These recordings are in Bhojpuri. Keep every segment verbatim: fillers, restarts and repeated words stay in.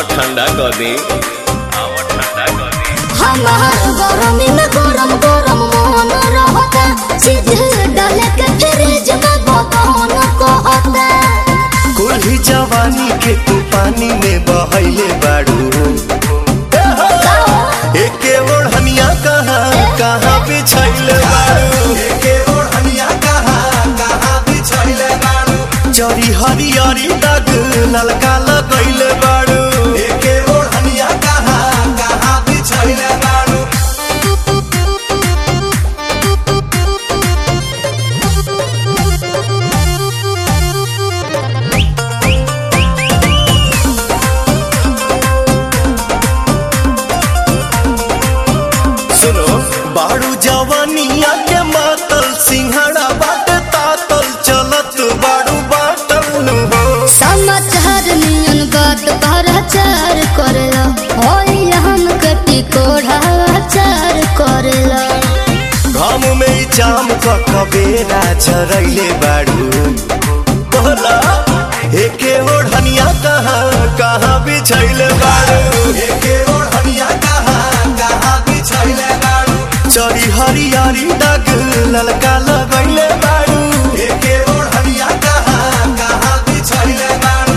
आवा ठंडा कर दे, आवा ठंडा कर दे। हमार गरमी में गरम गरम मन रहता, सीधे डाले के फ्रिज में बदन कहता। कोल्ही जवानी के तू पानी में बहैले बाड़ू, एके ओढ़निया कहाँ कहाँ बिछैले बाड़ू, एके ओढ़निया कहाँ कहाँ बिछैले बाड़ू। जरी हरियरी दाग ललका लगैले बाड़ू, एके ओढ़निया कहाँ कहाँ बिछैले बाड़ू। सुनो बाड़ू जवानिया के मातल सिंहड़ा बाट तातल चलत बाड़ू बाटल नु हो। समाचार नियन बात भराचार करेला, होई हम कटी कोढ़ाचार करेला। घाम में ई जाम क कबेरा चरैले बाड़ू, बोला एके ओढ़निया कहाँ कहाँ बिछैले बाड़ू, एके ओढ़निया कहाँ कहाँ बिछैले बाड़ू। चरी हरियारी दाग ललका लगैले बाड़ू, एके ओढ़निया कहाँ कहाँ बिछैले बाड़ू।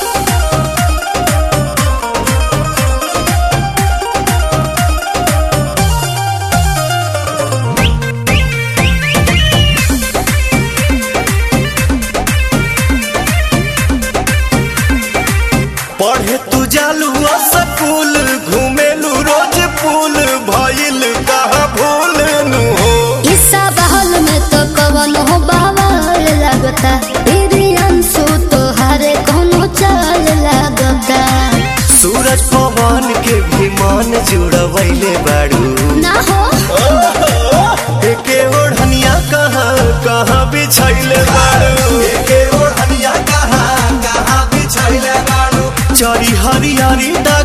पढ़े तू जालू स्कूल घूमेलू रोज पुल भइल कहाँ भूल नु हो। ईसा बहल में तो कवन हो बावल लगता, तेरी अंशु तो हरे कोनो चाल लगता। सूरज पवन के भी मन जुड़वैले बाड़ू, ना हो एके ओढ़निया कहाँ कहाँ बिछैले बाड़ू, एके ओढ़निया कहाँ कहाँ बिछैले बाड़ू। चरी हरियारी